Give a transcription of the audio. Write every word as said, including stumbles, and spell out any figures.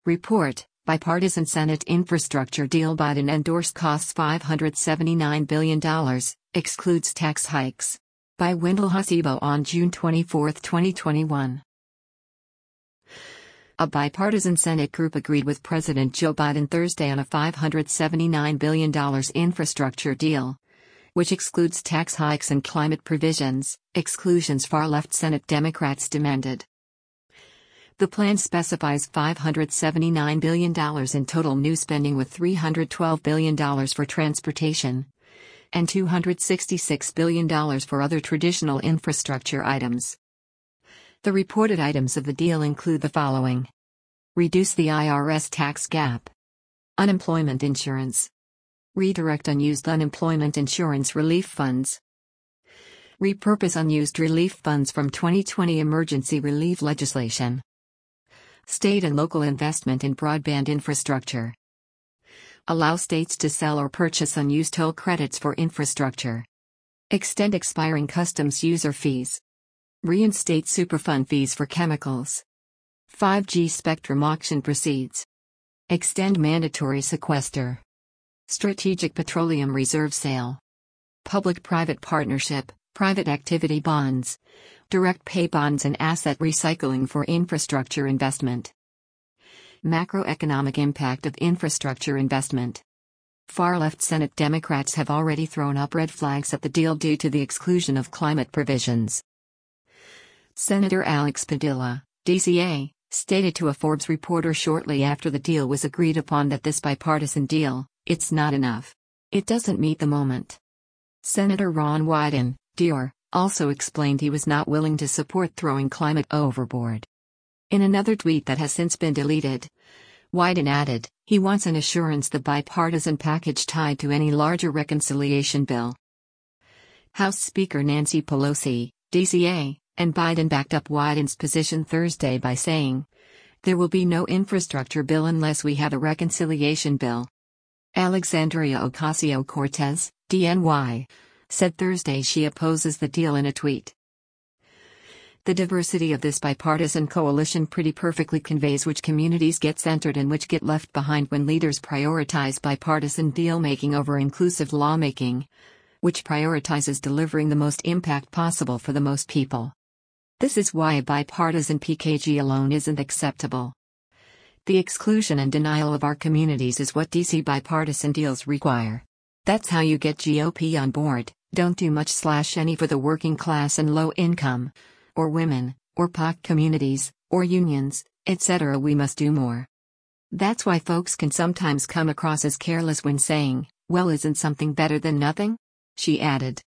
Report, Bipartisan Senate Infrastructure Deal Biden endorsed costs five hundred seventy-nine billion dollars, excludes tax hikes. By Wendell Hasebo on June twenty-fourth, twenty twenty-one. A bipartisan Senate group agreed with President Joe Biden Thursday on a five hundred seventy-nine billion dollars infrastructure deal, which excludes tax hikes and climate provisions, exclusions far-left Senate Democrats demanded. The plan specifies five hundred seventy-nine billion dollars in total new spending, with three hundred twelve billion dollars for transportation and two hundred sixty-six billion dollars for other traditional infrastructure items. The reported items of the deal include the following: reduce the I R S tax gap, unemployment insurance, redirect unused unemployment insurance relief funds, repurpose unused relief funds from twenty twenty emergency relief legislation, state and local investment in broadband infrastructure, allow states to sell or purchase unused toll credits for infrastructure, extend expiring customs user fees, reinstate Superfund fees for chemicals, five G spectrum auction proceeds, extend mandatory sequester, strategic petroleum reserve sale, public-private partnership, private activity bonds, direct pay bonds and asset recycling for infrastructure investment. Macroeconomic impact of infrastructure investment. Far-left Senate Democrats have already thrown up red flags at the deal due to the exclusion of climate provisions. Senator Alex Padilla, D C A, stated to a Forbes reporter shortly after the deal was agreed upon that this bipartisan deal, it's not enough. It doesn't meet the moment. Senator Ron Wyden, D R, also explained he was not willing to support throwing climate overboard. In another tweet that has since been deleted, Wyden added, he wants an assurance the bipartisan package tied to any larger reconciliation bill. House Speaker Nancy Pelosi, D C A, and Biden backed up Wyden's position Thursday by saying, there will be no infrastructure bill unless we have a reconciliation bill. Alexandria Ocasio-Cortez, D N Y, said Thursday she opposes the deal in a tweet. The diversity of this bipartisan coalition pretty perfectly conveys which communities get centered and which get left behind when leaders prioritize bipartisan deal-making over inclusive lawmaking, which prioritizes delivering the most impact possible for the most people. This is why a bipartisan P K G alone isn't acceptable. The exclusion and denial of our communities is what D C bipartisan deals require. That's how you get G O P on board. Don't do much slash any for the working class and low income, or women, or P O C communities, or unions, et cetera. We must do more. That's why folks can sometimes come across as careless when saying, well, isn't something better than nothing? She added.